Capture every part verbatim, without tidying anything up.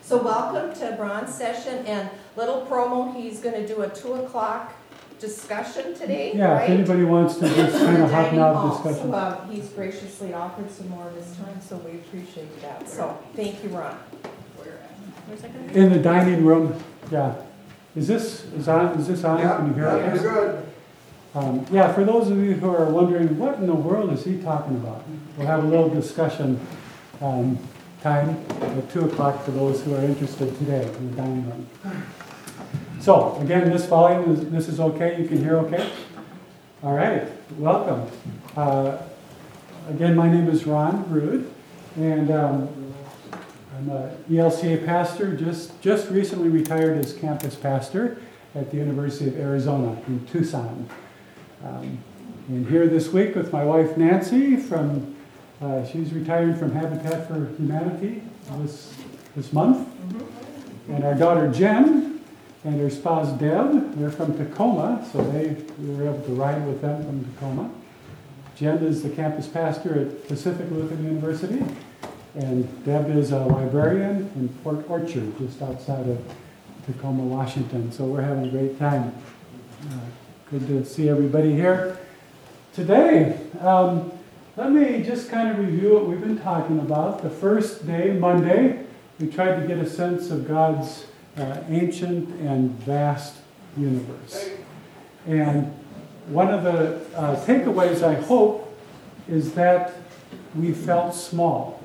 So welcome to Ron's session, and little promo, he's gonna do a two o'clock discussion today, Yeah, right? if anybody wants to just kind of hop Dining out hall. discussion. So, uh, he's graciously offered some more of his time, so we appreciate that. So, thank you, Ron. Where's that gonna be? In the dining room, yeah. Is this, is on, is this on? Yeah, Can you hear yeah, us? you're good. Um, yeah, for those of you who are wondering, what in the world is he talking about? We'll have a little discussion um, time at two o'clock for those who are interested today in the dining room. So, again, this volume, is, this is okay? You can hear okay? All right, welcome. Uh, again, my name is Ron Rude, and um, I'm a E L C A pastor, just, just recently retired as campus pastor at the University of Arizona in Tucson. Um, and here this week with my wife Nancy from, uh, she's retiring from Habitat for Humanity this, this month. Mm-hmm. And our daughter Jen and her spouse Deb, they're from Tacoma, so they, we were able to ride with them from Tacoma. Jen is the campus pastor at Pacific Lutheran University, and Deb is a librarian in Port Orchard, just outside of Tacoma, Washington. So we're having a great time. Uh, good to see everybody here today. Um, let me just kind of review what we've been talking about. The first day, Monday, we tried to get a sense of God's uh, ancient and vast universe. And one of the uh, takeaways, I hope, is that we felt small,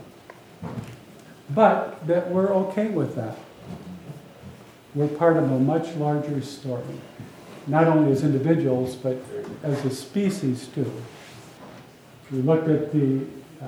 but that we're okay with that. We're part of a much larger story, not only as individuals, but as a species too. We looked at the, uh,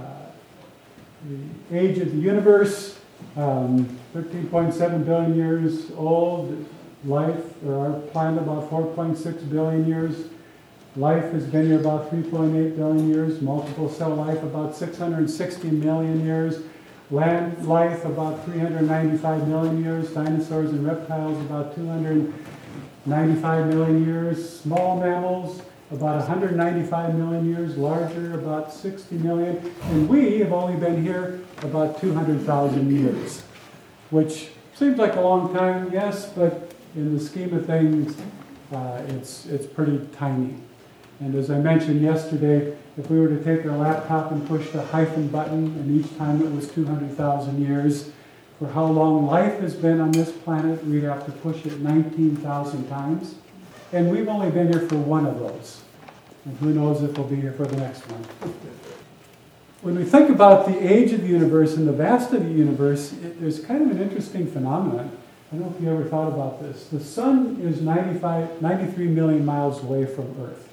the age of the universe, um, thirteen point seven billion years old. Life, or our planet, about four point six billion years. Life has been here about three point eight billion years. Multiple cell life, about six hundred sixty million years. Land life, about three hundred ninety-five million years. Dinosaurs and reptiles, about two hundred ninety-five million years. Small mammals, about one hundred ninety-five million years. Larger, about sixty million. And we have only been here about two hundred thousand years, which seems like a long time, yes, but in the scheme of things, uh, it's, it's pretty tiny. And as I mentioned yesterday, if we were to take our laptop and push the hyphen button, and each time it was two hundred thousand years, for how long life has been on this planet, we'd have to push it nineteen thousand times. And we've only been here for one of those. And who knows if we'll be here for the next one. When we think about the age of the universe and the vastness of the universe, it, there's kind of an interesting phenomenon. I don't know if you ever thought about this. The sun is ninety-five, ninety-three million miles away from Earth.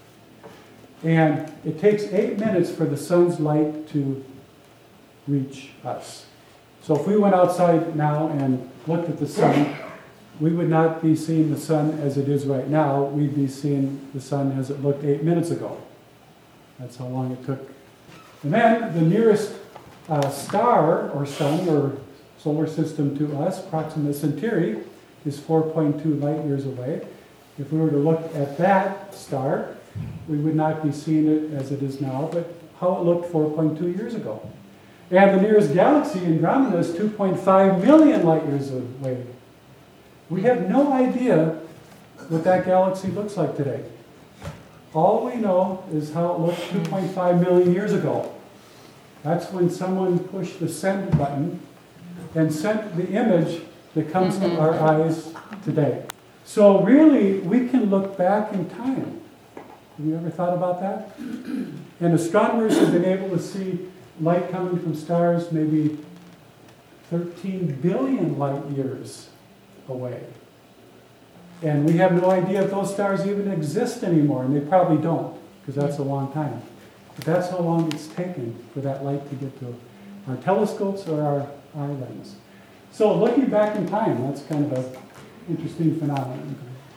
And it takes eight minutes for the sun's light to reach us. So if we went outside now and looked at the sun, we would not be seeing the sun as it is right now. We'd be seeing the sun as it looked eight minutes ago. That's how long it took. And then the nearest uh, star or sun or solar system to us, Proxima Centauri, is four point two light years away. If we were to look at that star, we would not be seeing it as it is now, but how it looked four point two years ago. And the nearest galaxy, Andromeda, is two point five million light years away. We have no idea what that galaxy looks like today. All we know is how it looked two point five million years ago. That's when someone pushed the send button and sent the image that comes to our eyes today. So really, we can look back in time. Have you ever thought about that? And astronomers have been able to see light coming from stars maybe thirteen billion light years away. And we have no idea if those stars even exist anymore, and they probably don't, because that's a long time. But that's how long it's taken for that light to get to our telescopes or our eye lens. So looking back in time, that's kind of an interesting phenomenon.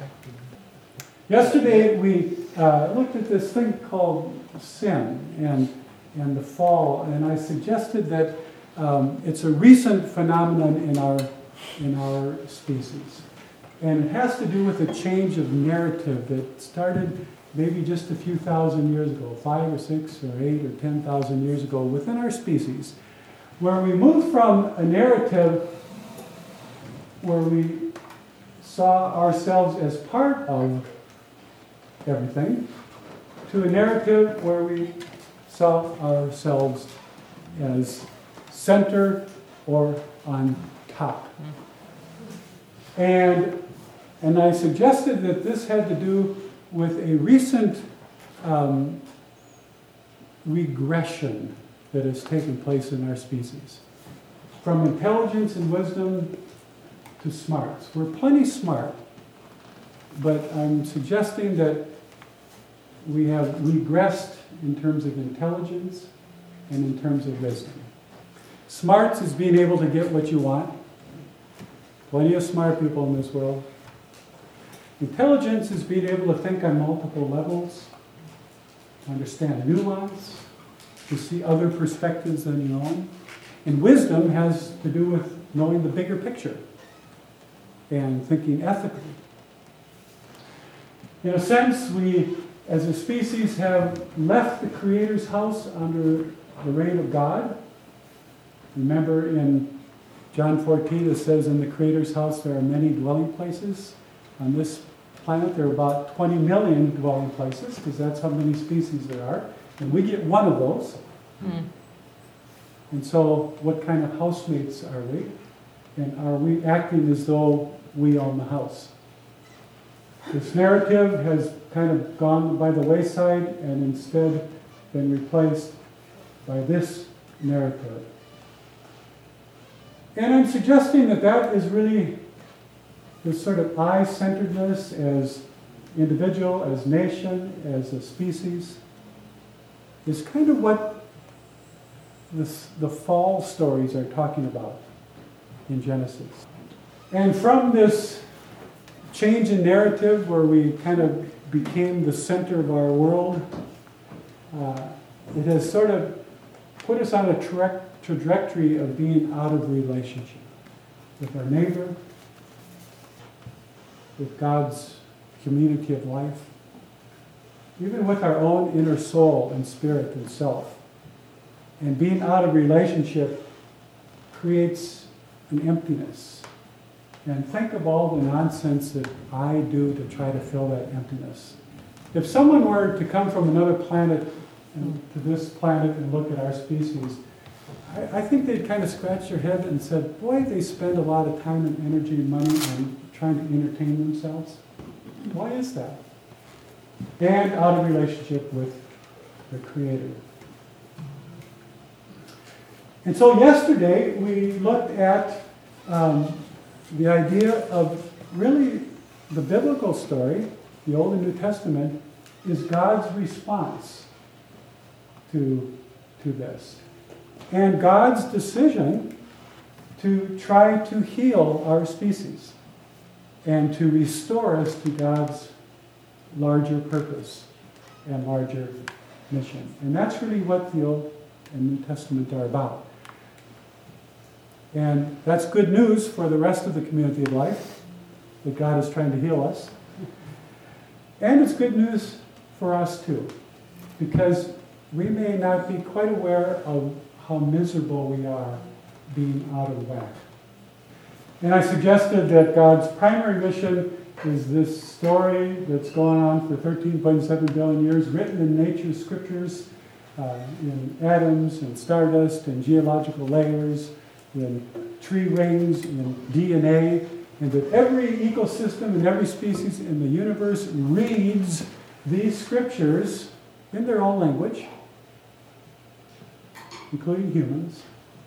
Yesterday we uh, looked at this thing called sin and, and the fall, and I suggested that um, it's a recent phenomenon in our, in our species. And it has to do with a change of narrative that started maybe just a few thousand years ago, five or six or eight or ten thousand years ago within our species, where we moved from a narrative where we saw ourselves as part of everything, to a narrative where we saw ourselves as center or on top. And, and I suggested that this had to do with a recent um, regression that has taken place in our species. From intelligence and wisdom to smarts. We're plenty smart, but I'm suggesting that we have regressed in terms of intelligence and in terms of wisdom. Smarts is being able to get what you want. Plenty of smart people in this world. Intelligence is being able to think on multiple levels, to understand nuance, to see other perspectives than your own. And wisdom has to do with knowing the bigger picture and thinking ethically. In a sense, we, as a species, have left the Creator's house under the reign of God. Remember in John fourteen, it says, in the Creator's house there are many dwelling places. On this planet there are about twenty million dwelling places, because that's how many species there are. And we get one of those. Mm. And so what kind of housemates are we? And are we acting as though we own the house? This narrative has kind of gone by the wayside and instead been replaced by this narrative. And I'm suggesting that that is really this sort of I-centeredness as individual, as nation, as a species, is kind of what this, the fall stories are talking about in Genesis. And from this change in narrative where we kind of became the center of our world, uh, it has sort of put us on a tra- trajectory of being out of relationship with our neighbor, with God's community of life, even with our own inner soul and spirit and self. And being out of relationship creates an emptiness. And think of all the nonsense that I do to try to fill that emptiness. If someone were to come from another planet and to this planet and look at our species, I, I think they'd kind of scratch their head and said, boy, they spend a lot of time and energy and money on trying to entertain themselves. Why is that? And out of relationship with the Creator. And so yesterday we looked at um, the idea of really the biblical story, the Old and New Testament, is God's response to, to this. And God's decision to try to heal our species and to restore us to God's larger purpose and larger mission. And that's really what the Old and New Testament are about. And that's good news for the rest of the community of life, that God is trying to heal us. And it's good news for us too, because we may not be quite aware of how miserable we are being out of whack. And I suggested that God's primary mission is this story that's going on for thirteen point seven billion years, written in nature's scriptures, uh, in atoms and stardust and geological layers, in tree rings, in D N A, and that every ecosystem and every species in the universe reads these scriptures in their own language, including humans.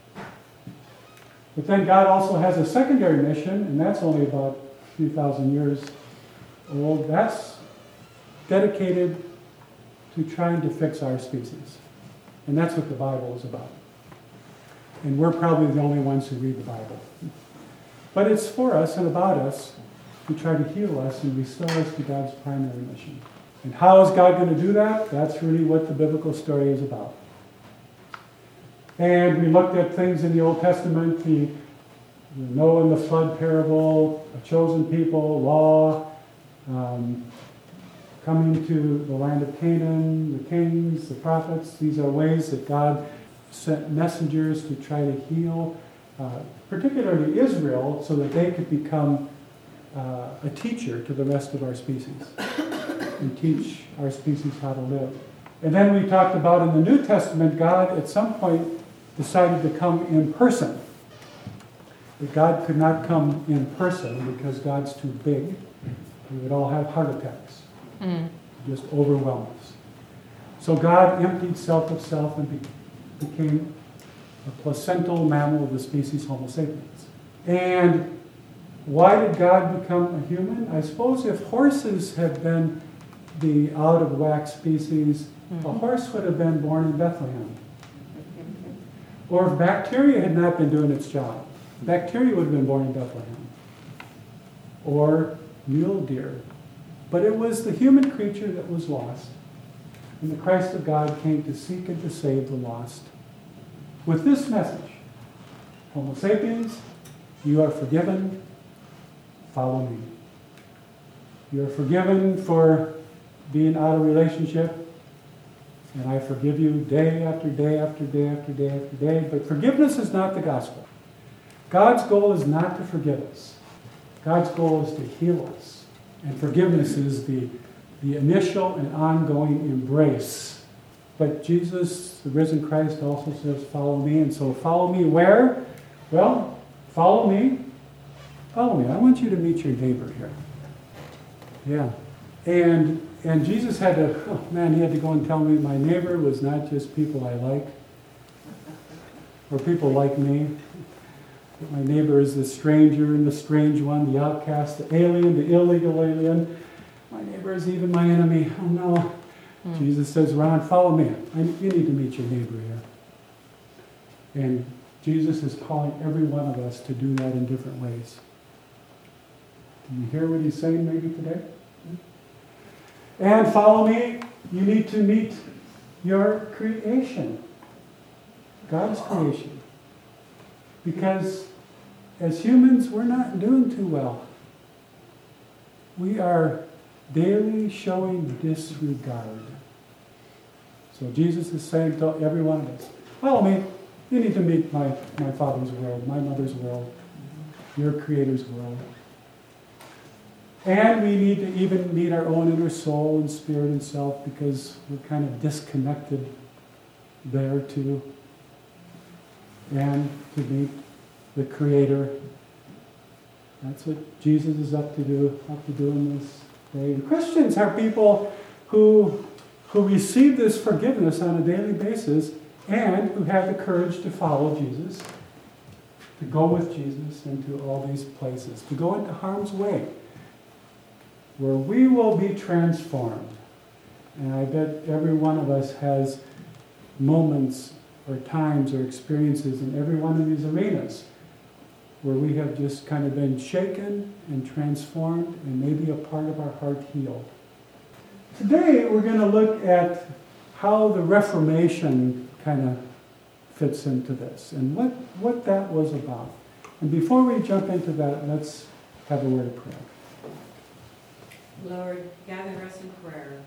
But then God also has a secondary mission, and that's only about a few thousand years old. That's dedicated to trying to fix our species. And that's what the Bible is about. And we're probably the only ones who read the Bible. But it's for us and about us to try to heal us and restore us to God's primary mission. And how is God going to do that? That's really what the biblical story is about. And we looked at things in the Old Testament, the, the Noah and the flood parable, a chosen people, law, um, coming to the land of Canaan, the kings, the prophets. These are ways that God sent messengers to try to heal uh, particularly Israel, so that they could become uh, a teacher to the rest of our species and teach our species how to live. And then we talked about in the New Testament, God at some point decided to come in person. But God could not come in person because God's too big. We would all have heart attacks. Mm. Just overwhelm us. So God emptied self of self and be- became a placental mammal of the species Homo sapiens. And why did God become a human? I suppose if horses had been the out-of-whack species, mm-hmm. a horse would have been born in Bethlehem. Or if bacteria had not been doing its job, bacteria would have been born in Bethlehem. Or mule deer. But it was the human creature that was lost. And the Christ of God came to seek and to save the lost. With this message, Homo sapiens, you are forgiven, follow me. You are forgiven for being out of relationship, and I forgive you day after day after day after day after day. But forgiveness is not the gospel. God's goal is not to forgive us. God's goal is to heal us. And forgiveness is the, the initial and ongoing embrace. But Jesus, the risen Christ, also says, follow me. And so follow me where? Well, follow me. Follow me. I want you to meet your neighbor here. Yeah. And and Jesus had to, oh man, he had to go and tell me my neighbor was not just people I like or people like me. But my neighbor is the stranger and the strange one, the outcast, the alien, the illegal alien. My neighbor is even my enemy. Oh no. Mm. Jesus says, Ron, follow me. I, you need to meet your neighbor here. And Jesus is calling every one of us to do that in different ways. Do you hear what he's saying maybe today? And follow me, you need to meet your creation. God's creation. Because as humans, we're not doing too well. We are daily showing disregard. So Jesus is saying to every one of us, follow me. You need to meet my, my Father's world, my mother's world, your Creator's world. And we need to even meet our own inner soul and spirit and self, because we're kind of disconnected there too. And to meet the Creator. That's what Jesus is up to do, up to do in this day. And Christians are people who, who receive this forgiveness on a daily basis and who have the courage to follow Jesus, to go with Jesus into all these places, to go into harm's way, where we will be transformed. And I bet every one of us has moments or times or experiences in every one of these arenas where we have just kind of been shaken and transformed and maybe a part of our heart healed. Today we're going to look at how the Reformation kind of fits into this and what, what that was about. And before we jump into that, let's have a word of prayer. Lord, gather us in prayer.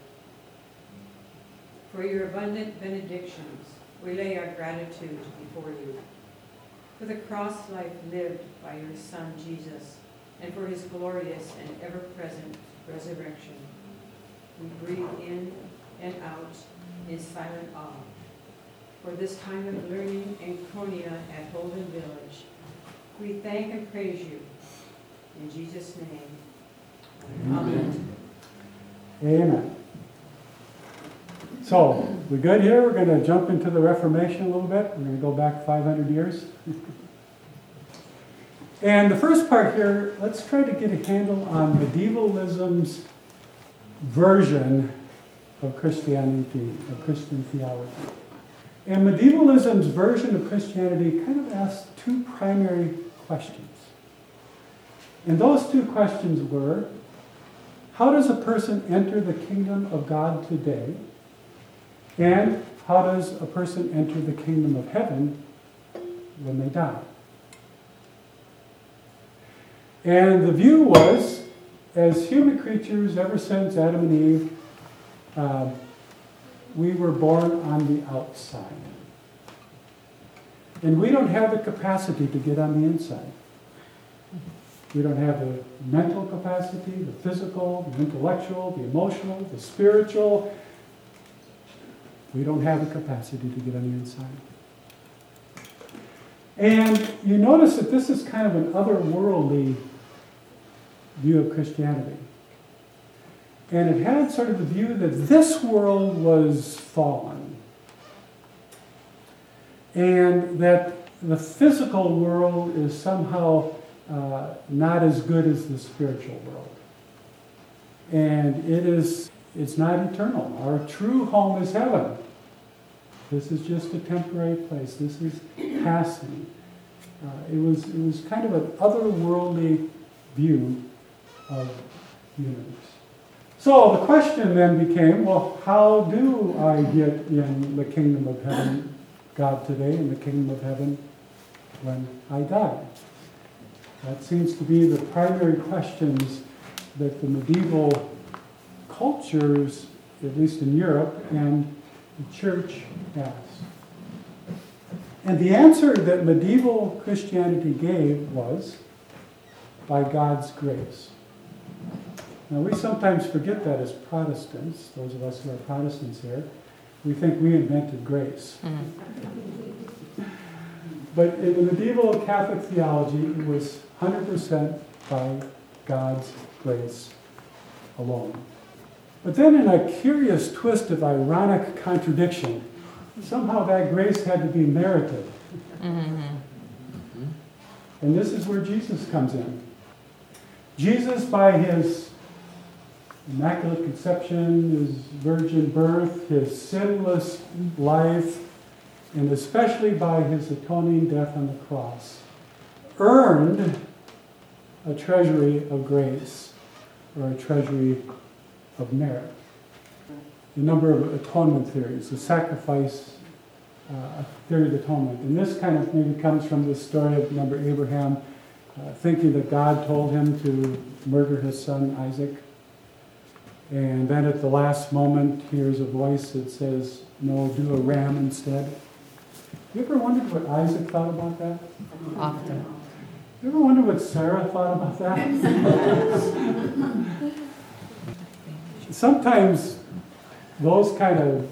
For your abundant benedictions, we lay our gratitude before you. For the cross life lived by your Son, Jesus, and for his glorious and ever-present resurrection, we breathe in and out in silent awe. For this time of learning in Konya at Holden Village, we thank and praise you. In Jesus' name. Amen. Amen. So, we good here? We're going to jump into the Reformation a little bit. We're going to go back five hundred years. And the first part here, let's try to get a handle on medievalism's version of Christianity, of Christian theology. And medievalism's version of Christianity kind of asks two primary questions. And those two questions were, how does a person enter the kingdom of God today? And how does a person enter the kingdom of heaven when they die? And the view was, as human creatures, ever since Adam and Eve, uh, we were born on the outside. And we don't have the capacity to get on the inside. We don't have the mental capacity, the physical, the intellectual, the emotional, the spiritual. We don't have the capacity to get on the inside. And you notice that this is kind of an otherworldly view of Christianity. And it had sort of the view that this world was fallen. And that the physical world is somehow uh, not as good as the spiritual world. And it is, it's not eternal. Our true home is heaven. This is just a temporary place. This is passing. Uh, it was, it was kind of an otherworldly view of the universe. So the question then became, well, how do I get in the kingdom of heaven, God today, in the kingdom of heaven when I die? That seems to be the primary questions that the medieval cultures, at least in Europe, and the church asked. And the answer that medieval Christianity gave was, by God's grace. Now, we sometimes forget that as Protestants, those of us who are Protestants here. We think we invented grace. Mm. But in the medieval Catholic theology, it was one hundred percent by God's grace alone. But then in a curious twist of ironic contradiction, somehow that grace had to be merited. Mm-hmm. And this is where Jesus comes in. Jesus, by his immaculate conception, his virgin birth, his sinless life, and especially by his atoning death on the cross, earned a treasury of grace, or a treasury of merit. A number of atonement theories, the sacrifice uh, theory of atonement. And this kind of maybe comes from the story of, remember, Abraham uh, thinking that God told him to murder his son Isaac. And then at the last moment, hears a voice that says, no, do a ram instead. You ever wondered what Isaac thought about that? Often. You ever wonder what Sarah thought about that? Sometimes those kind of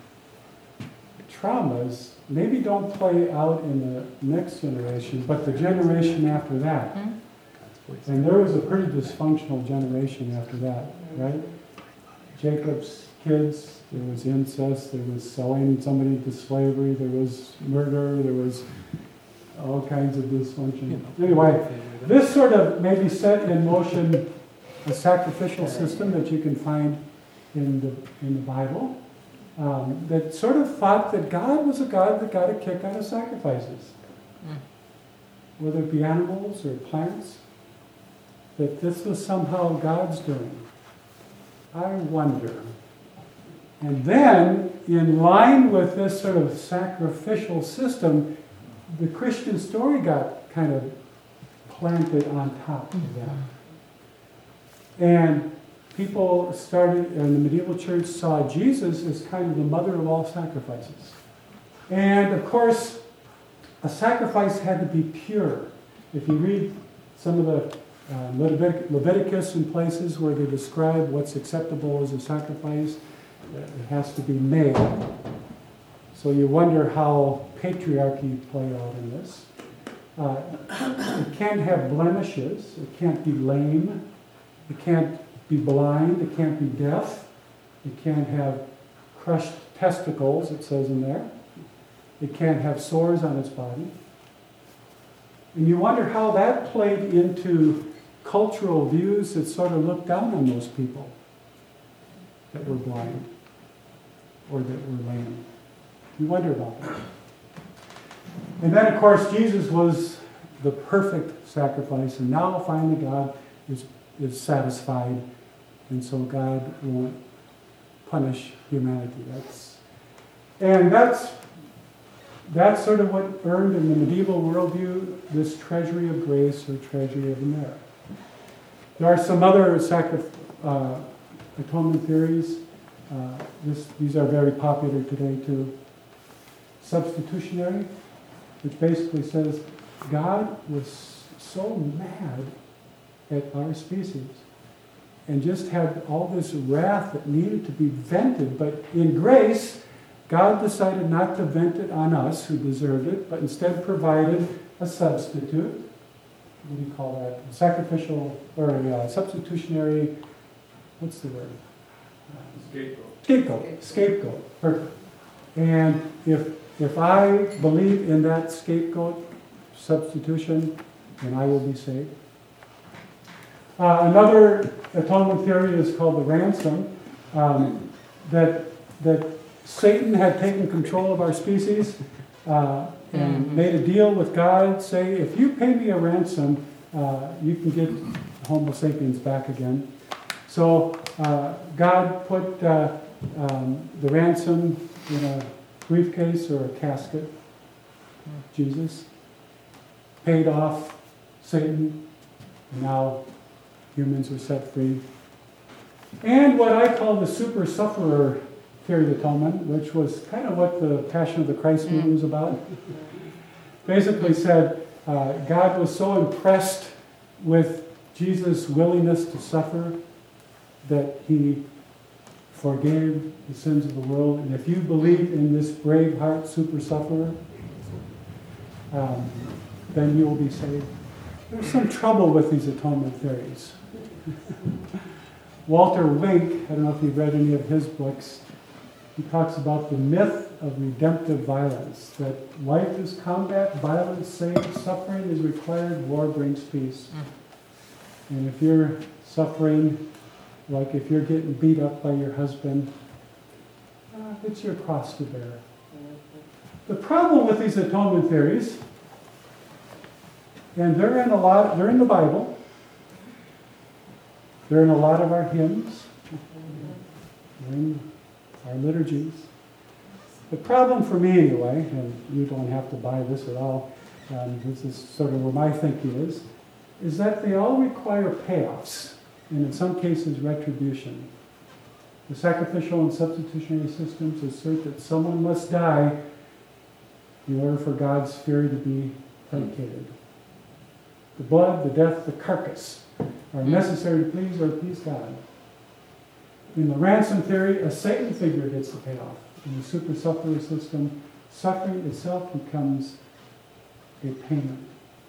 traumas maybe don't play out in the next generation, but the generation after that. Mm-hmm. And there was a pretty dysfunctional generation after that, right? Jacob's kids, there was incest, there was selling somebody to slavery, there was murder, there was all kinds of dysfunction. Anyway, this sort of maybe set in motion a sacrificial system that you can find in the in the Bible um, that sort of thought that God was a God that got a kick out of sacrifices, mm. whether it be animals or plants, that this was somehow God's doing. I wonder. And then, in line with this sort of sacrificial system, the Christian story got kind of planted on top of that. And people started, and the medieval church saw Jesus as kind of the mother of all sacrifices. And of course, a sacrifice had to be pure. If you read some of the uh, Levitic- Leviticus in places where they describe what's acceptable as a sacrifice, it has to be male. So you wonder how patriarchy played out in this. Uh, it can't have blemishes. It can't be lame. It can't be blind. It can't be deaf. It can't have crushed testicles, it says in there. It can't have sores on its body. And you wonder how that played into cultural views that sort of looked down on those people that were blind or that were lame. You wonder about that. And then, of course, Jesus was the perfect sacrifice, and now finally God is, is satisfied, and so God won't punish humanity. That's, and that's, that's sort of what earned in the medieval worldview this treasury of grace or treasury of merit. There are some other sacri- uh, atonement theories. Uh, this, these are very popular today too. Substitutionary. which basically says God was so mad at our species and just had all this wrath that needed to be vented. But in grace, God decided not to vent it on us who deserved it, but instead provided a substitute. What do you call that? A sacrificial or a uh, substitutionary, what's the word? Scapegoat. Scapegoat. Scapegoat. Perfect. And if if I believe in that scapegoat substitution, then I will be saved. Uh, another atonement theory is called the ransom, um, that that Satan had taken control of our species uh, and Mm-hmm. made a deal with God, say, if you pay me a ransom, uh, you can get Homo sapiens back again. So uh, God put uh, um, the ransom in a briefcase or a casket. Jesus paid off Satan, and now humans are set free. And what I call the super sufferer theory of atonement, which was kind of what the Passion of the Christ movement was about, basically said uh, God was so impressed with Jesus' willingness to suffer that he forgave the sins of the world. And if you believe in this brave heart super sufferer, um, then you will be saved. There's some trouble with these atonement theories. Walter Wink, I don't know if you've read any of his books, he talks about the myth of redemptive violence, that life is combat, violence saves, suffering is required, war brings peace. And if you're suffering, like if you're getting beat up by your husband, uh, it's your cross to bear. The problem with these atonement theories, and they're in a lot, they're in the Bible, they're in a lot of our hymns, they're in our liturgies. The problem for me anyway, and you don't have to buy this at all, um, this is sort of where my thinking is, is that they all require payoffs, and in some cases retribution. The sacrificial and substitutionary systems assert that someone must die in order for God's fury to be placated. The blood, the death, the carcass are necessary to please or appease God. In the ransom theory, a Satan figure gets the payoff. In the super sufferer system, suffering itself becomes a payment.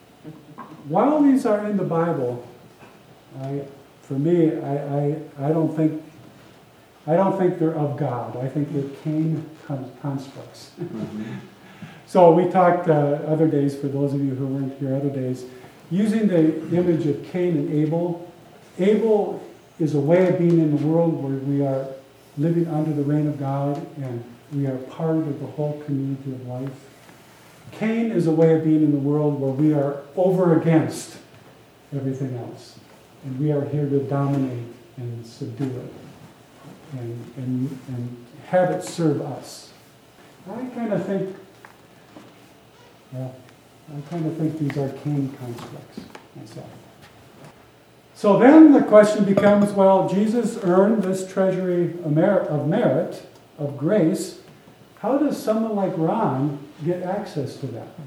While these are in the Bible, I, for me, I, I, I don't think I don't think they're of God. I think they're Cain constructs. So we talked uh, other days, for those of you who weren't here other days, using the image of Cain and Abel. Abel is a way of being in the world where we are living under the reign of God and we are part of the whole community of life. Cain is a way of being in the world where we are over against everything else. And we are here to dominate and subdue it and, and, and have it serve us. I kind of think, well, I kind of think these are Cain constructs myself. So then the question becomes, well, Jesus earned this treasury of merit, of grace. How does someone like Ron get access to that?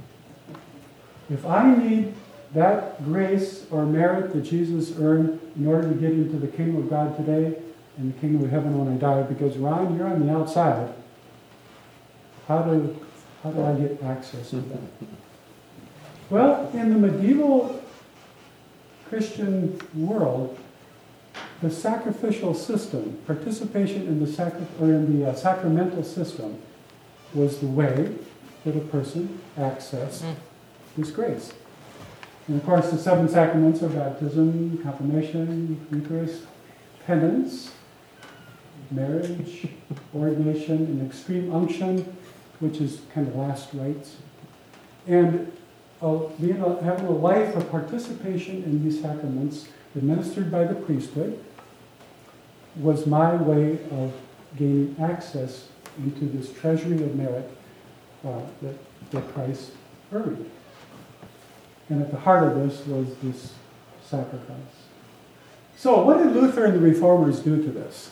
If I need that grace or merit that Jesus earned in order to get into the kingdom of God today and the kingdom of heaven when I die, because Ron, you're on the outside, how do, how do I get access to that? Well, in the medieval Christian world, the sacrificial system, participation in the sacri- or in the uh, sacramental system, was the way that a person accessed mm. this grace. And of course, the seven sacraments are baptism, confirmation, Eucharist, penance, marriage, ordination, and extreme unction, which is kind of last rites, and Uh, being a, having a life of participation in these sacraments administered by the priesthood was my way of gaining access into this treasury of merit uh, that, that Christ earned. And at the heart of this was this sacrifice. So what did Luther and the Reformers do to this?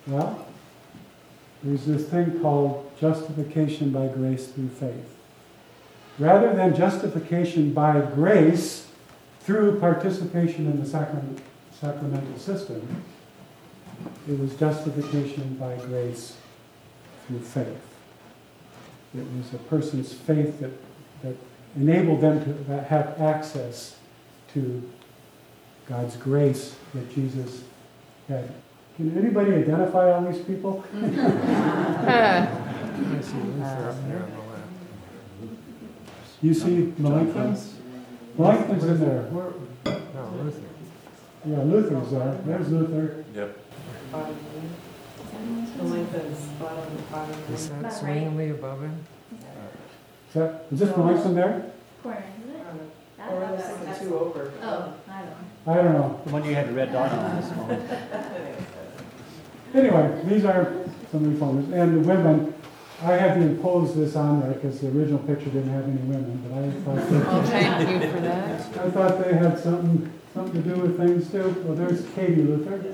Well, there's this thing called justification by grace through faith. Rather than justification by grace through participation in the sacrament, sacramental system, it was justification by grace through faith. It was a person's faith that, that enabled them to have access to God's grace that Jesus had. Can anybody identify all these people? I see Luther up there on the left. You see Melanchthon? Melanchthon's in there. Where- No, Luther. Yeah, Luther's there. There's Luther. Yep. Melanchthon's bottom, bottom. Is that Not swingingly above him? Is that, is this Melanchthon there? Corner, isn't it? That Or looks less like than two over. Oh, I don't know. I don't know. The one you had the red dot on this one. Anyway, these are some reformers. And the women, I had to impose this on there because the original picture didn't have any women, but I thought Oh, they, thank you for that. I thought they had something, something to do with things too. Well, there's Katie Luther.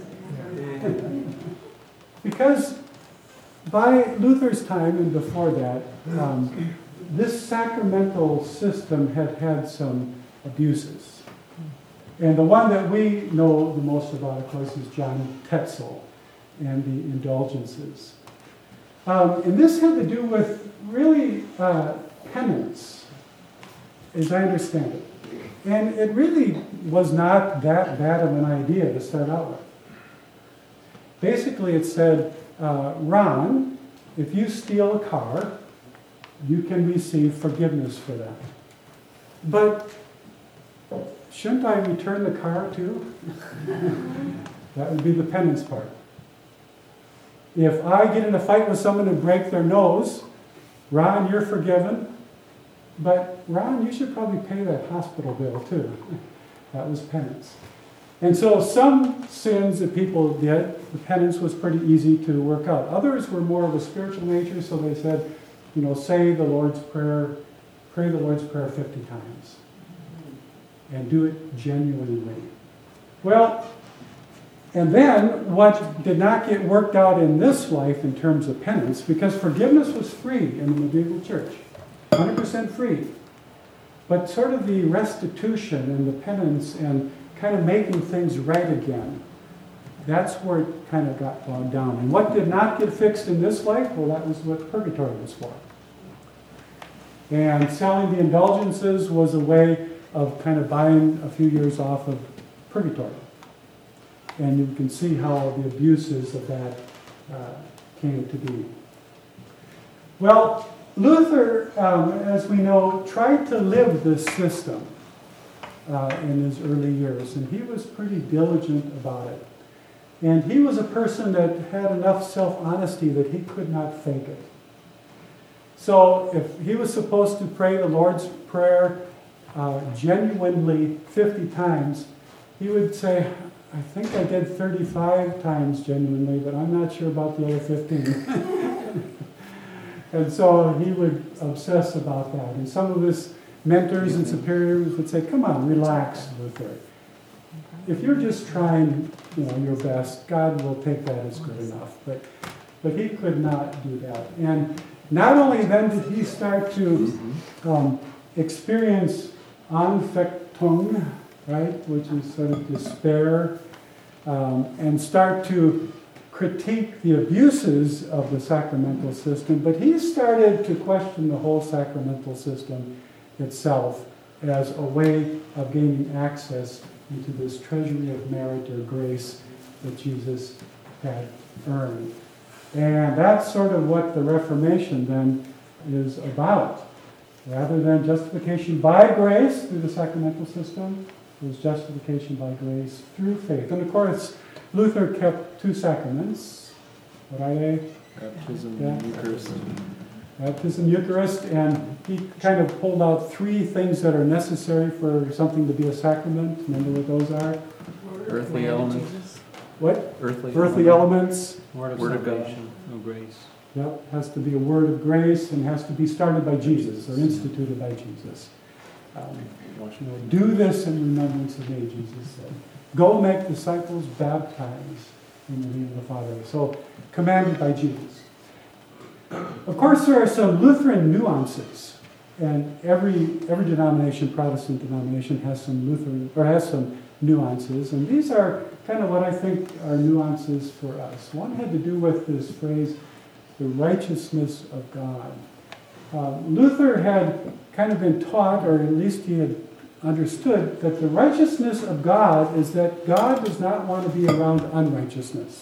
Because by Luther's time and before that, um, this sacramental system had had some abuses. And the one that we know the most about, of course, is John Tetzel and the indulgences. Um, and this had to do with really uh, penance, as I understand it. And it really was not that bad of an idea to start out with. Basically, it said, uh, Ron, if you steal a car, you can receive forgiveness for that. But shouldn't I return the car too? That would be the penance part. If I get in a fight with someone and break their nose, Ron, you're forgiven. But Ron, you should probably pay that hospital bill too. That was penance. And so some sins that people did, the penance was pretty easy to work out. Others were more of a spiritual nature, so they said, you know, say the Lord's Prayer, pray the Lord's Prayer fifty times. And do it genuinely. Well, and then what did not get worked out in this life in terms of penance, because forgiveness was free in the medieval church, one hundred percent free. But sort of the restitution and the penance and kind of making things right again, that's where it kind of got bogged down. And what did not get fixed in this life? Well, that was what purgatory was for. And selling the indulgences was a way of kind of buying a few years off of purgatory. And you can see how the abuses of that uh, came to be. Well, Luther, um, as we know, tried to live this system uh, in his early years, and he was pretty diligent about it. And he was a person that had enough self-honesty that he could not fake it. So if he was supposed to pray the Lord's Prayer uh, genuinely fifty times, he would say, I think I did thirty-five times genuinely, but I'm not sure about the other fifteen. And so he would obsess about that. And some of his mentors and superiors would say, come on, relax, Luther. If you're just trying, you know, your best, God will take that as good enough. But, but he could not do that. And not only then did he start to um, experience Anfechtung, right, which is sort of despair, um, and start to critique the abuses of the sacramental system, but he started to question the whole sacramental system itself as a way of gaining access into this treasury of merit or grace that Jesus had earned. And that's sort of what the Reformation then is about. Rather than justification by grace through the sacramental system, it was justification by grace through faith. And of course, Luther kept two sacraments. What are they? Baptism, Yeah. Eucharist. Baptism, Eucharist, and he kind of pulled out three things that are necessary for something to be a sacrament. Remember what those are? Earthly elements. What? Earthly. Earthly elements. Word of Word of God. salvation. No grace. Yep, has to be a word of grace and has to be started by Jesus or instituted by Jesus. Um, you know, do this in remembrance of me, Jesus said. Go make disciples, baptize in the name of the Father. So, commanded by Jesus. Of course, there are some Lutheran nuances And every every denomination, Protestant denomination, has some Lutheran or has some nuances, and these are kind of what I think are nuances for us. One had to do with this phrase, the righteousness of God. Uh, Luther had kind of been taught, or at least he had understood, that the righteousness of God is that God does not want to be around unrighteousness.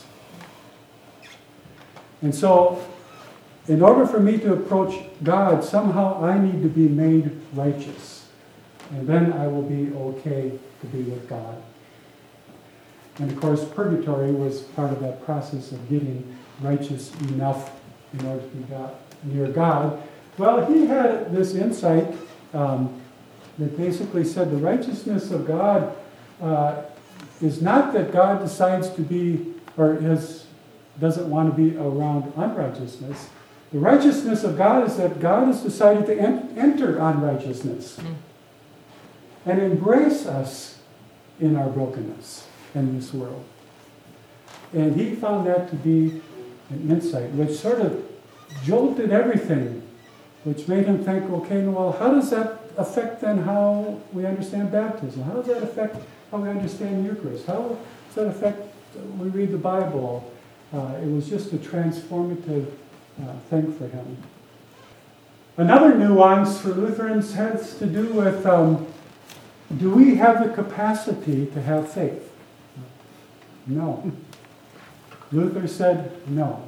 And so, in order for me to approach God, somehow I need to be made righteous. And then I will be okay to be with God. And of course, purgatory was part of that process of getting righteous enough in order to be God, near God. Well, he had this insight um, that basically said the righteousness of God uh, is not that God decides to be, or is, doesn't want to be around unrighteousness. The righteousness of God is that God has decided to en- enter unrighteousness mm. and embrace us in our brokenness in this world. And he found that to be an insight which sort of jolted everything, which made him think, okay, well, how does that affect then how we understand baptism? How does that affect how we understand Eucharist? How does that affect we read the Bible? Uh, it was just a transformative uh, thing for him. Another nuance for Lutherans has to do with, um, do we have the capacity to have faith? No. Luther said no.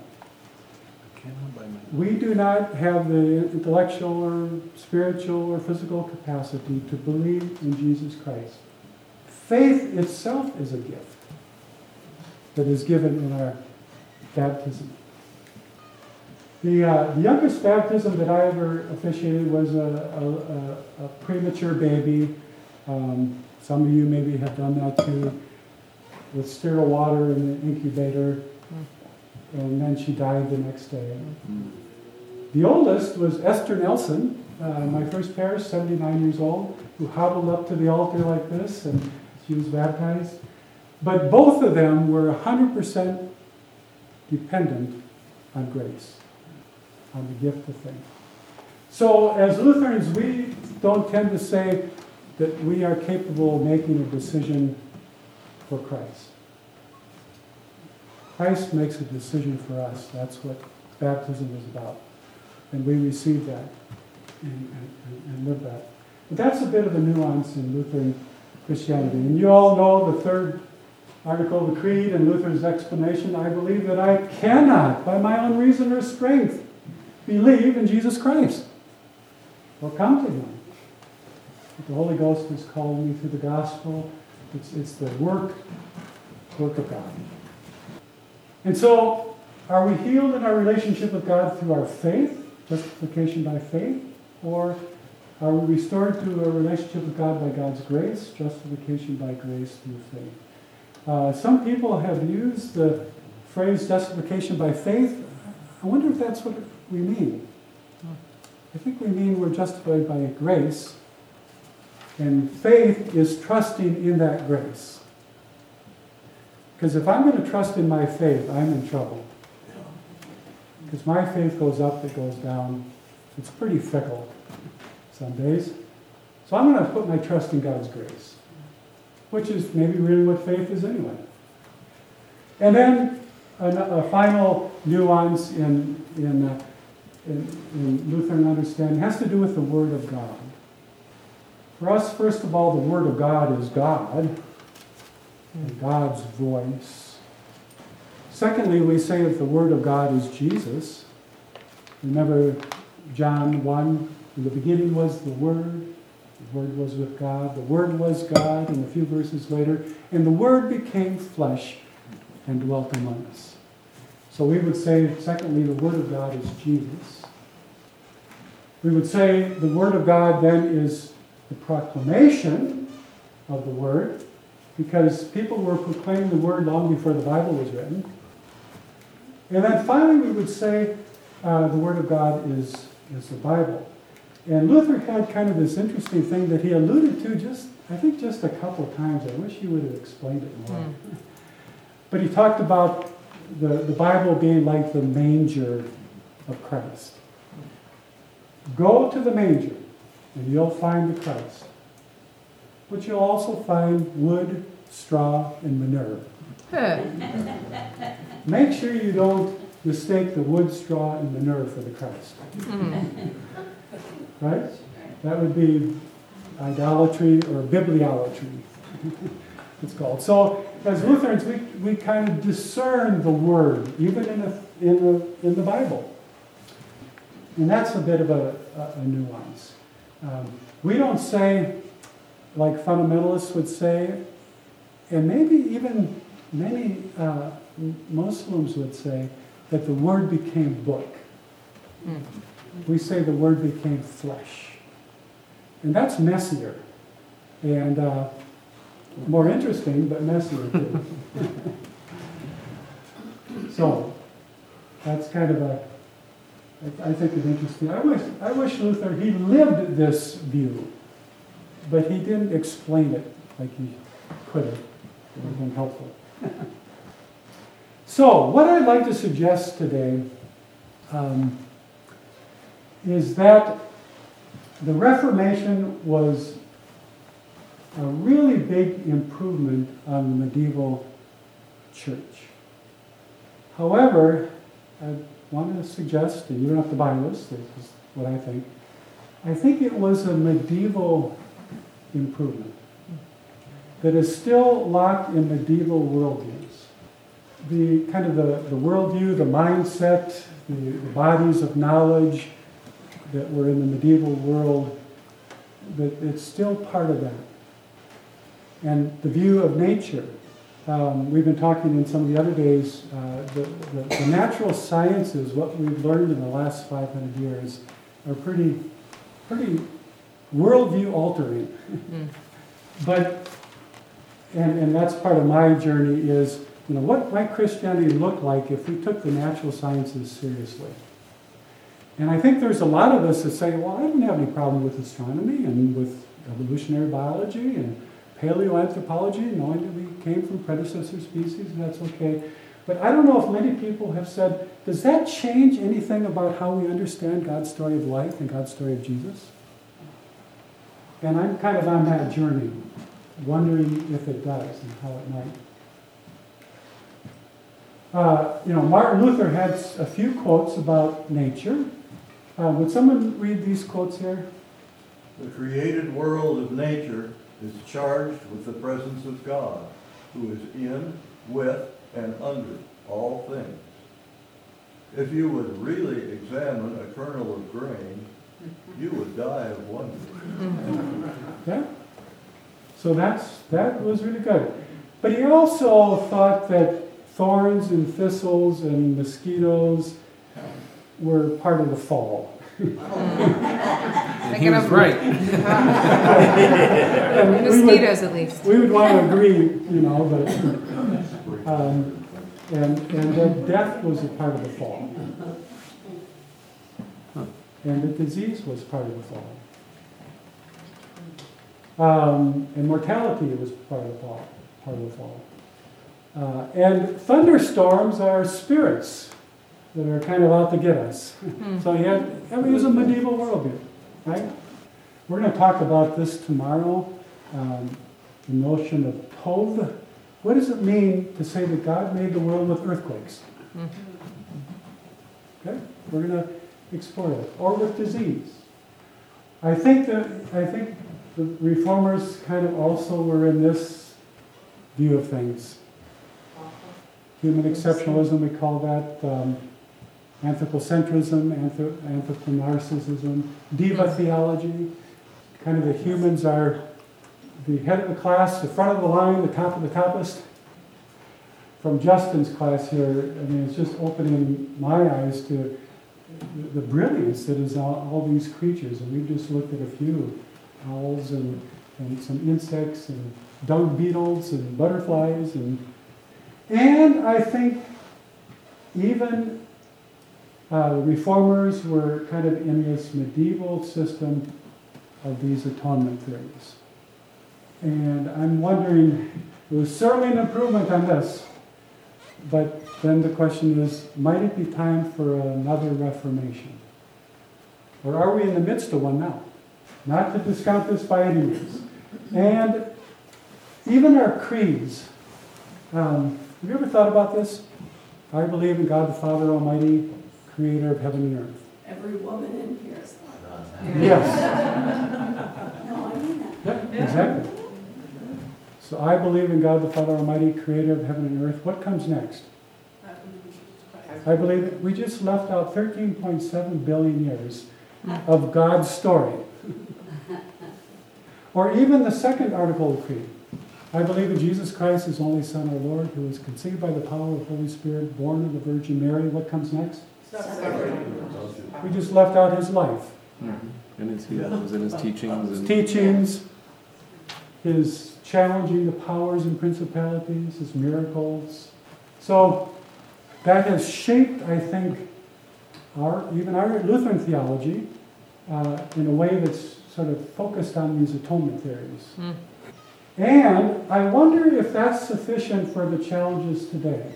We do not have the intellectual or spiritual or physical capacity to believe in Jesus Christ. Faith itself is a gift that is given in our baptism. The, uh, the youngest baptism that I ever officiated was a, a, a, a premature baby. Um, some of you maybe have done that too, with sterile water in the incubator. And then she died the next day. The oldest was Esther Nelson, uh, my first parish, seventy-nine years old, who hobbled up to the altar like this, and she was baptized. But both of them were one hundred percent dependent on grace, on the gift of faith. So as Lutherans, we don't tend to say that we are capable of making a decision for Christ. Christ makes a decision for us. That's what baptism is about. And we receive that and, and, and live that. But that's a bit of a nuance in Lutheran Christianity. And you all know the third article of the Creed and Luther's explanation. I believe that I cannot, by my own reason or strength, believe in Jesus Christ or come to him. But the Holy Ghost has called me through the gospel. It's, it's the work, work of God. And so, are we healed in our relationship with God through our faith, justification by faith, or are we restored to a relationship with God by God's grace, justification by grace through faith? Uh, some people have used the phrase justification by faith. I wonder if that's what we mean. I think we mean we're justified by grace, and faith is trusting in that grace. Because if I'm going to trust in my faith, I'm in trouble. Because my faith goes up, it goes down. It's pretty fickle some days. So I'm going to put my trust in God's grace, which is maybe really what faith is anyway. And then a, a final nuance in, in, uh, in, in Lutheran understanding has to do with the Word of God. For us, first of all, the Word of God is God. And God's voice. Secondly, we say that the Word of God is Jesus. Remember John one, in the beginning was the Word, the Word was with God, the Word was God, and a few verses later, and the Word became flesh and dwelt among us. So we would say, secondly, the Word of God is Jesus. We would say the Word of God then is the proclamation of the Word, because people were proclaiming the Word long before the Bible was written. And then finally we would say uh, the Word of God is, is the Bible. And Luther had kind of this interesting thing that he alluded to just, I think just a couple of times. I wish he would have explained it more. Mm. But he talked about the, the Bible being like the manger of Christ. Go to the manger. and you'll find the Christ. But you'll also find wood, straw, and manure. Make sure you don't mistake the wood, straw, and manure for the Christ. Right? That would be idolatry or bibliolatry, it's called. So, as Lutherans, we, we kind of discern the Word, even in, a, in, a, in the Bible. And that's a bit of a, a, a nuance. Um, we don't say, like fundamentalists would say, and maybe even many uh, Muslims would say, that the Word became book. Mm. We say the Word became flesh. And that's messier. And uh, more interesting, but messier too. So, that's kind of a, I think it's interesting. I wish, I wish Luther, he lived this view, but he didn't explain it like he could have. It would have been helpful. So, what I'd like to suggest today um, is that the Reformation was a really big improvement on the medieval church. However, I want to suggest, and you don't have to buy this, this is what I think, I think it was a medieval improvement that is still locked in medieval worldviews. The kind of the, the worldview, the mindset, the, the bodies of knowledge that were in the medieval world, that it's still part of that. And the view of nature. Um, we've been talking in some of the other days, uh, the, the, the natural sciences, what we've learned in the last five hundred years, are pretty, pretty worldview altering. Mm. But, and, and that's part of my journey is, you know, what might Christianity look like if we took the natural sciences seriously? And I think there's a lot of us that say, well, I don't have any problem with astronomy and with evolutionary biology and paleoanthropology, knowing that we came from predecessor species, and that's okay. But I don't know if many people have said, does that change anything about how we understand God's story of life and God's story of Jesus? And I'm kind of on that journey, wondering if it does and how it might. Uh, you know, Martin Luther had a few quotes about nature. Uh, would someone read these quotes here? The created world of nature is charged with the presence of God, who is in, with, and under all things. If you would really examine a kernel of grain, you would die of wonder. Yeah. So that's that was really good. But he also thought that thorns and thistles and mosquitoes were part of the fall. And he was right. Mosquitoes, at least. We would want to agree, you know, but um, and and that death was a part of the fall, and the disease was part of the fall, um, and mortality was part of the fall, part of the fall, uh, and thunderstorms are spirits that are kind of out to get us. Hmm. So he had, I mean, it was a medieval worldview, right? We're going to talk about this tomorrow, um, the notion of tov. What does it mean to say that God made the world with earthquakes? Hmm. Okay, we're going to explore that. Or with disease. I think that I think the reformers kind of also were in this view of things. Human exceptionalism, we call that. Um, Anthropocentrism, anthrop- anthropomorphism, diva theology, kind of the humans are the head of the class, the front of the line, the top of the toppest. From Justin's class here, I mean, it's just opening my eyes to the brilliance that is all, all these creatures. And we've just looked at a few, owls and, and some insects and dung beetles and butterflies. And, and I think even Uh, reformers were kind of in this medieval system of these atonement theories. And I'm wondering, it was certainly an improvement on this, but then the question is, might it be time for another Reformation? Or are we in the midst of one now? Not to discount this by any means. And even our creeds. Um, have you ever thought about this? I believe in God the Father Almighty, creator of heaven and earth. Every woman in here is like, Yes. no, I mean that. Yeah, exactly. So I believe in God the Father Almighty, creator of heaven and earth. What comes next? I believe that we just left out thirteen point seven billion years of God's story. Or even the second article of creed. I believe in Jesus Christ, his only Son, our Lord, who was conceived by the power of the Holy Spirit, born of the Virgin Mary. What comes next? We just left out his life. Mm-hmm. And his, yeah, it was in his teachings. His And teachings, his challenging the powers and principalities, his miracles. So that has shaped, I think, our even our Lutheran theology uh, in a way that's sort of focused on these atonement theories. Mm. And I wonder if that's sufficient for the challenges today.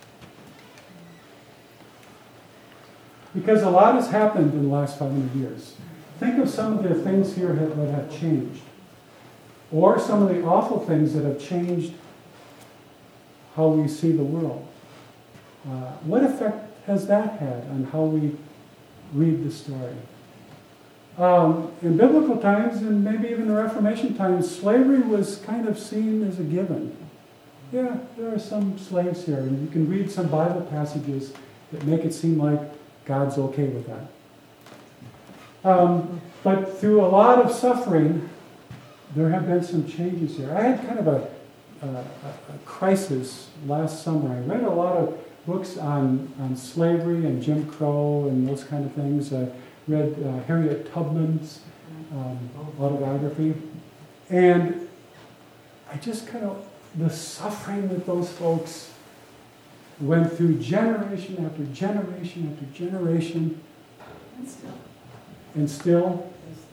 Because a lot has happened in the last five hundred years. Think of some of the things here that have changed. Or some of the awful things that have changed how we see the world. Uh, what effect has that had on how we read the story? Um, in biblical times, and maybe even the Reformation times, slavery was kind of seen as a given. Yeah, there are some slaves here, and you can read some Bible passages that make it seem like God's okay with that. Um, but through a lot of suffering, there have been some changes here. I had kind of a, a, a crisis last summer. I read a lot of books on, on slavery and Jim Crow and those kind of things. I read uh, Harriet Tubman's um, autobiography. And I just kind of, the suffering that those folks went through generation after generation after generation. And still. And still.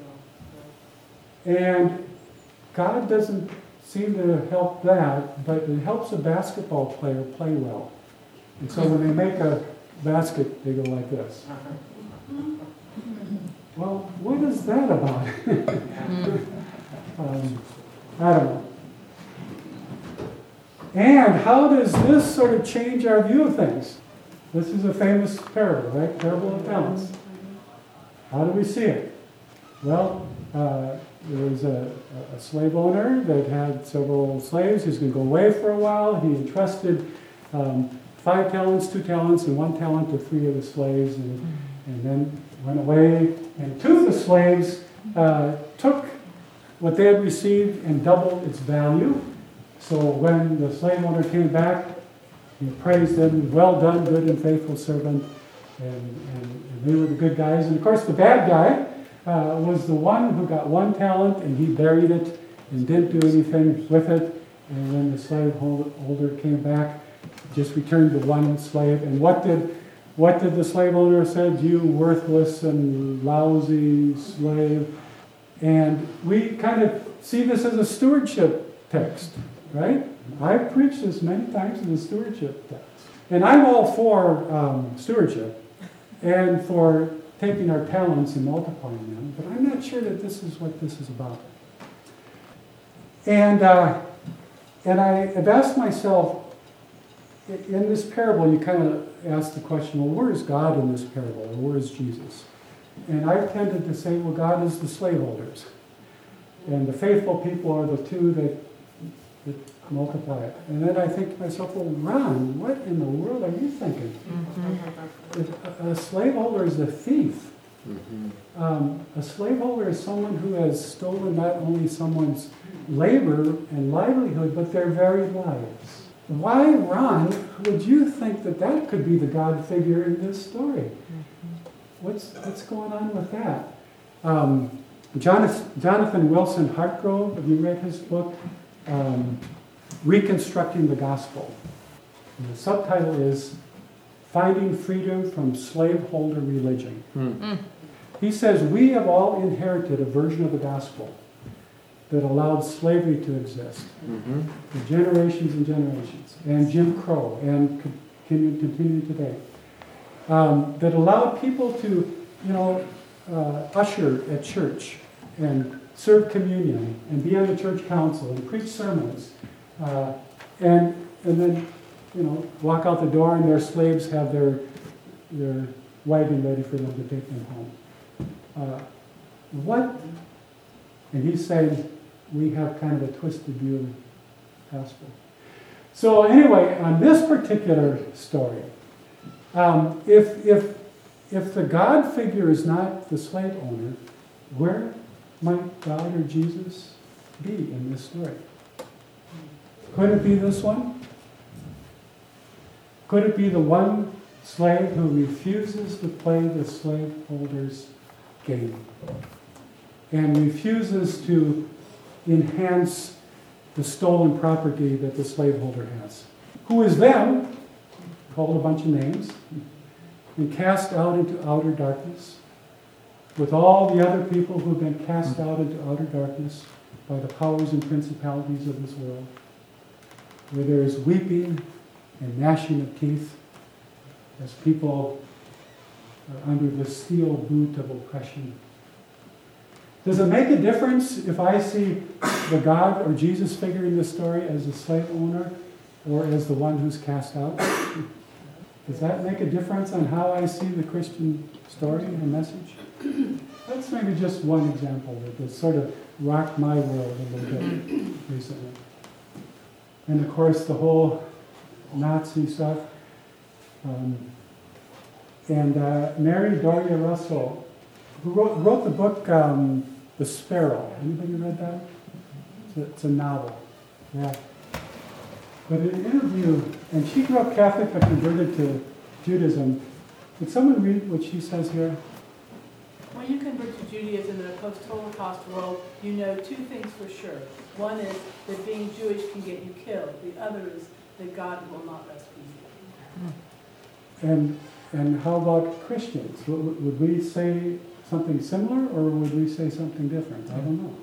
And God doesn't seem to help that, but it helps a basketball player play well. And so when they make a basket, they go like this. Well, what is that about? um, I don't know. And how does this sort of change our view of things? This is a famous parable, right? Parable of talents. How do we see it? Well, uh, there was a, a slave owner that had several slaves. He was going to go away for a while. He entrusted um, five talents, two talents, and one talent to three of the slaves, and, and then went away. And two of the slaves uh, took what they had received and doubled its value. So when the slave owner came back, he praised them, well done, good and faithful servant. And, and, and they were the good guys. And of course, the bad guy uh, was the one who got one talent and he buried it and didn't do anything with it. And when the slave holder came back, just returned the one slave. And what did what did the slave owner said? You worthless and lousy slave. And we kind of see this as a stewardship text, right? I've preached this many times as a stewardship text. And I'm all for um, stewardship and for taking our talents and multiplying them, but I'm not sure that this is what this is about. And uh, and I have asked myself, in this parable, you kind of ask the question, well, where is God in this parable, or where is Jesus? And I've tended to say, well, God is the slaveholders. And the faithful people are the two that, that multiply it. And then I think to myself, well, Ron, what in the world are you thinking? Mm-hmm. A, a slaveholder is a thief. Mm-hmm. Um, a slaveholder is someone who has stolen not only someone's labor and livelihood, but their very lives. Why, Ron, would you think that that could be the God figure in this story? Mm-hmm. What's what's going on with that? Um, Jonathan, Jonathan Wilson Hartgrove, have you read his book, um, Reconstructing the Gospel? And the subtitle is Finding Freedom from Slaveholder Religion. Mm. He says, we have all inherited a version of the gospel that allowed slavery to exist mm-hmm. for generations and generations, and Jim Crow, and continue, continue today, um, that allowed people to, you know, uh, usher at church and serve communion and be on the church council and preach sermons. Uh, and, and then, you know, walk out the door and their slaves have their, their wagon ready for them to take them home. Uh, what? And he's saying we have kind of a twisted view of the gospel. So anyway, on this particular story, um, if, if, if the God figure is not the slave owner, where might God or Jesus be in this story? Could it be this one? Could it be the one slave who refuses to play the slaveholder's game and refuses to enhance the stolen property that the slaveholder has? Who is then called a bunch of names and cast out into outer darkness with all the other people who have been cast out into outer darkness by the powers and principalities of this world, where there is weeping and gnashing of teeth as people are under the steel boot of oppression. Does it make a difference if I see the God or Jesus figure in this story as a slave owner or as the one who's cast out? Does that make a difference on how I see the Christian story and message? That's maybe just one example that has sort of rocked my world a little bit recently. And of course, the whole Nazi stuff. Um, and uh, Mary Doria Russell, who wrote, wrote the book um, The Sparrow. Anybody read that? It's a, it's a novel. Yeah. But in an interview, and she grew up Catholic but converted to Judaism. Would someone read what she says here? When you convert to Judaism in a post-Holocaust world, you know two things for sure. One is that being Jewish can get you killed. The other is that God will not rescue you. And and how about Christians? Would, would we say something similar, or would we say something different? I don't know.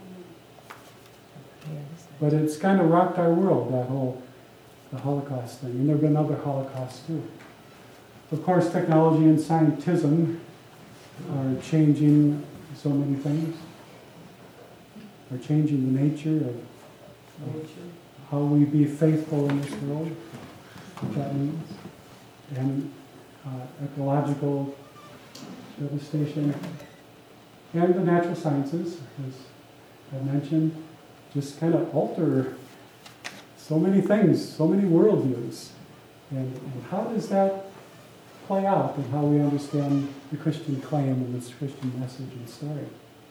But it's kind of rocked our world, that whole the Holocaust thing. And there have been other Holocausts too. Of course, technology and scientism are changing so many things. Are changing the nature of, of how we be faithful in this world, what that means. And uh, ecological devastation. And the natural sciences, as I mentioned, just kind of alter so many things, so many worldviews. And, and how does that play out in how we understand the Christian claim and this Christian message and story?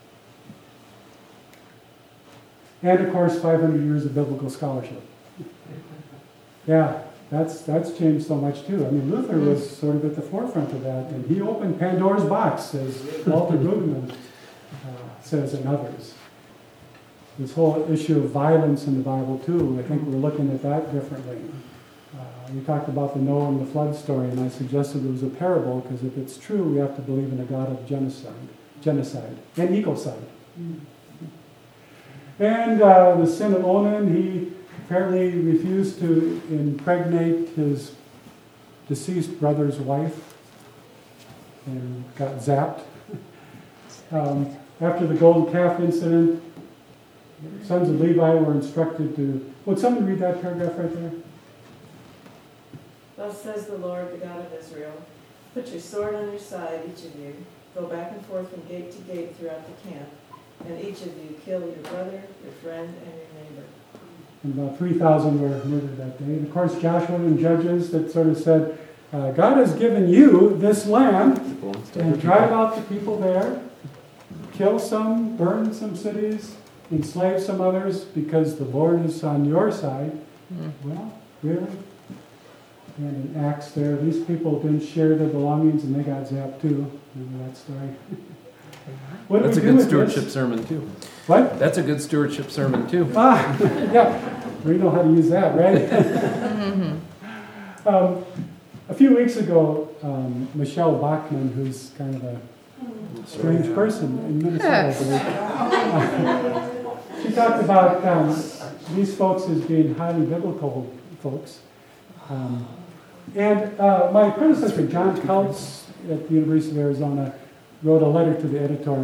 And of course, five hundred years of biblical scholarship. Yeah, that's that's changed so much too. I mean, Luther was sort of at the forefront of that, and he opened Pandora's box, as Walter Brueggemann uh, says, and others. This whole issue of violence in the Bible too, I think we're looking at that differently. Uh, we talked about the Noah and the flood story, and I suggested it was a parable, because if it's true, we have to believe in a God of genocide, genocide and ecocide. Mm. And uh, the sin of Onan, he apparently refused to impregnate his deceased brother's wife and got zapped. um, after the golden calf incident, sons of Levi were instructed to... Would someone read that paragraph right there? Thus says the Lord, the God of Israel, put your sword on your side, each of you. Go back and forth from gate to gate throughout the camp, and each of you kill your brother, your friend, and your neighbor. And about three thousand were murdered that day. And of course, Joshua and Judges that sort of said, uh, God has given you this land, and drive out the people there, kill some, burn some cities, enslave some others, because the Lord is on your side. Mm. Well, really? And in Acts there, these people didn't share their belongings, and they got zapped too. Remember that story? What That's do a we do good with stewardship this? sermon too. What? That's a good stewardship sermon too. Ah, yeah. We know how to use that, right? um, a few weeks ago, um, Michelle Bachman, who's kind of a strange person in Minnesota, uh, she talked about um, these folks as being highly biblical folks. Um, and uh, my predecessor, John Kautz, at the University of Arizona, wrote a letter to the editor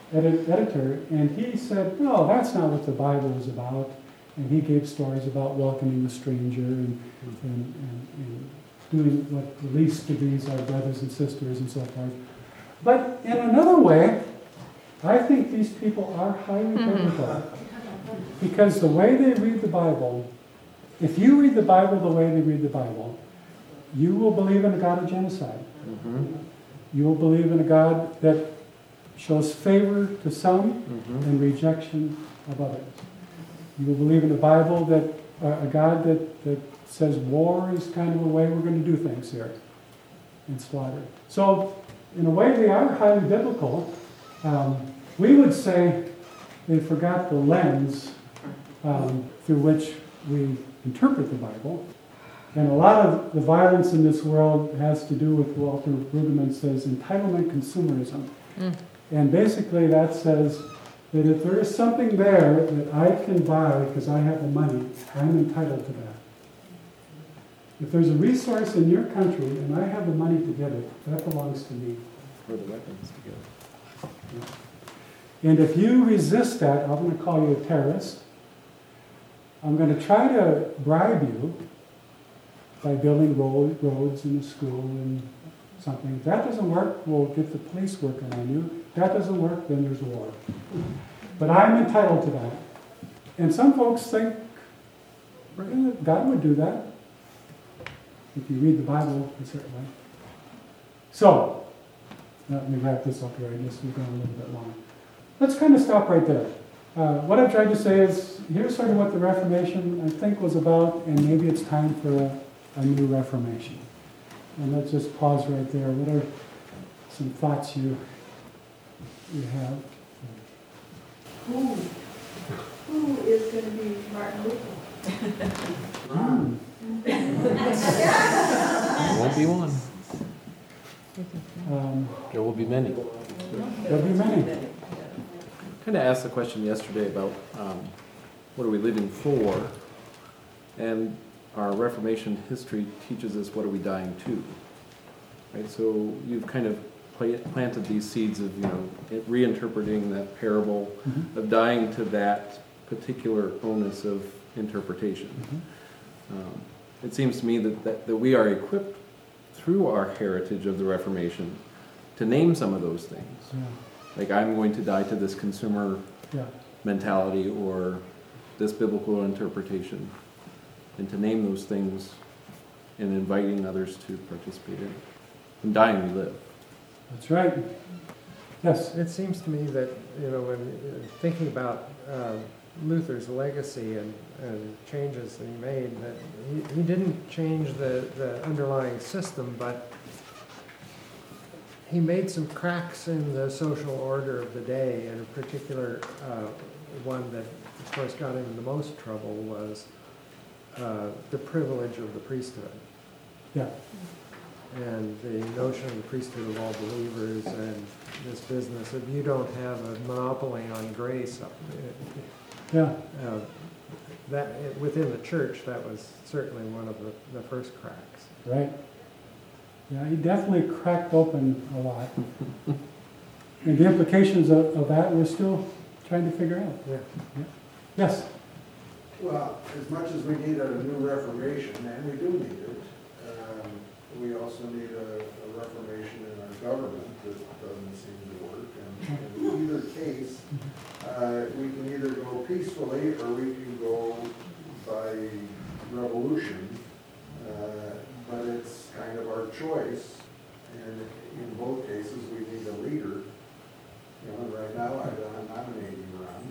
edit- editor, and he said, no, that's not what the Bible is about. And he gave stories about welcoming the stranger and, and, and, and doing what the least of these are brothers and sisters and so forth. But in another way, I think these people are highly biblical. Because the way they read the Bible, if you read the Bible the way they read the Bible, you will believe in a God of genocide. Mm-hmm. You will believe in a God that shows favor to some Mm-hmm. and rejection of others. You will believe in a Bible that, uh, a God that, that says war is kind of a way we're going to do things here and slaughter. So, in a way, they are highly biblical. Um, we would say they forgot the lens um, through which we interpret the Bible. And a lot of the violence in this world has to do with what Walter Brueggemann says, entitlement consumerism. Mm. And basically that says that if there is something there that I can buy because I have the money, I'm entitled to that. If there's a resource in your country and I have the money to get it, that belongs to me. Or the weapons together. And if you resist that, I'm going to call you a terrorist. I'm going to try to bribe you by building road, roads in the school and something. If that doesn't work, we'll get the police working on you. If that doesn't work, then there's war. But I'm entitled to that. And some folks think eh, God would do that. If you read the Bible, a certain way. So, let me wrap this up here. I guess we've gone a little bit long. Let's kind of stop right there. Uh, what I'm trying to say is, here's sort of what the Reformation, I think, was about, and maybe it's time for a, a new Reformation. And let's just pause right there. What are some thoughts you, you have? Who, who is going to be Martin Luther? Hmm. Won't be one. Um, There will be many. there'll be many. Kind of asked the question yesterday about um, what are we living for, and our Reformation history teaches us what are we dying to, right? So you've kind of pla- planted these seeds of, you know, it- reinterpreting that parable Mhm. of dying to that particular onus of interpretation. Mhm. Um, it seems to me that, that, that we are equipped through our heritage of the Reformation to name some of those things. Yeah. Like, I'm going to die to this consumer Yeah. mentality or this biblical interpretation, and to name those things and inviting others to participate in it. From dying we live. That's right. Yes. It seems to me that, you know, when uh, thinking about uh, Luther's legacy and, and changes that he made, that he, he didn't change the, the underlying system, but he made some cracks in the social order of the day, and in particular, uh, one that, of course, got him in the most trouble was uh, the privilege of the priesthood. Yeah. And the notion of the priesthood of all believers, and this business of you don't have a monopoly on grace. Yeah. Uh, that within the church, that was certainly one of the, the first cracks. Right. Yeah, he definitely cracked open a lot. And the implications of, of that we're still trying to figure out. Yeah. Yeah. Yes. Well, as much as we need a new reformation, and we do need it, um, we also need a, a reformation in our government that doesn't seem to work. And in either case, uh, we can either go peacefully or we can go by revolution. Uh, but it's kind of our choice. And in both cases, we need a leader. You know, right now, I'm nominating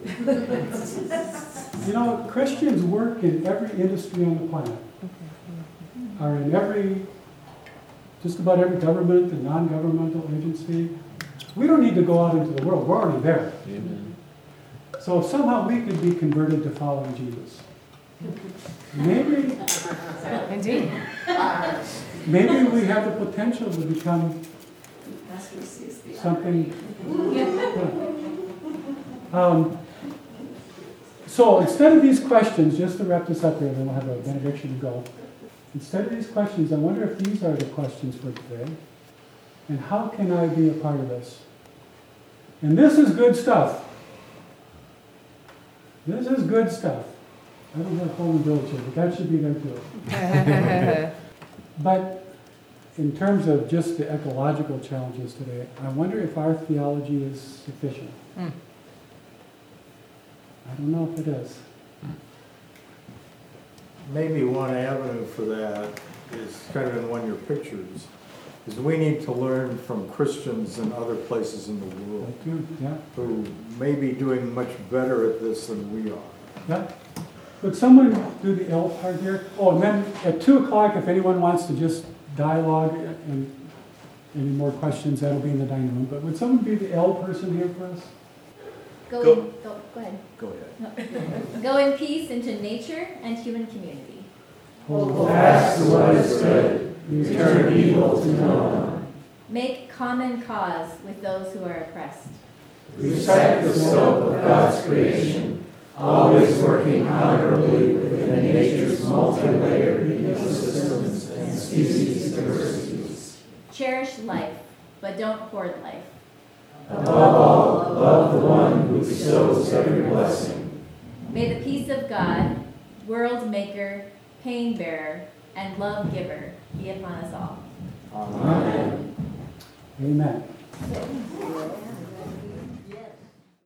Ron. You know, Christians work in every industry on the planet. Are in every, just about every government and non-governmental agency. We don't need to go out into the world. We're already there. Amen. So if somehow we could be converted to following Jesus. Maybe, Indeed. maybe we have the potential to become That's what sees the something. Um, so instead of these questions, just to wrap this up here, then we'll have a benediction to go. Instead of these questions, I wonder if these are the questions for today. And how can I be a part of this? And this is good stuff. This is good stuff. I don't have Holman Village here, but that should be there too. But in terms of just the ecological challenges today, I wonder if our theology is sufficient. Hmm. I don't know if it is. Maybe one avenue for that is kind of in one of your pictures, is we need to learn from Christians in other places in the world That too, yeah. who may be doing much better at this than we are. Yeah. Would someone do the L part here? Oh, and then at two o'clock, if anyone wants to just dialogue and any more questions, that'll be in the dining room. But would someone be the L person here for us? Go, Go. in, go, go ahead. Go ahead. No. Go in peace into nature and human community. Hold fast to what is good, return evil to no one. Make common cause with those who are oppressed. Respect the scope of God's creation, always working honorably within nature's multi-layered ecosystems and species diversities. Cherish life, but don't hoard life. Above all, love the one who bestows every blessing. May the peace of God, world maker, pain bearer, and love giver be upon us all. Amen. Amen. Yeah.